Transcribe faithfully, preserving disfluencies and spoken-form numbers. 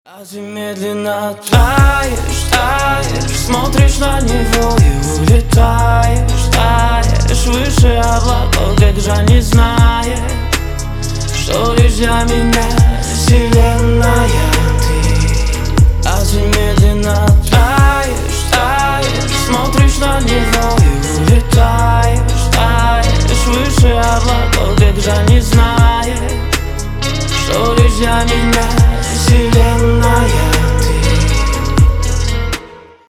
А ты медленно таешь, таешь, смотришь на него и улетаешь, таешь выше облаков, как же не знаешь, что лишь для меня вселенная ты. А ты медленно таешь, таешь, смотришь на него и улетаешь, таешь выше облаков, как же не знаешь, что лишь для меня вселенная.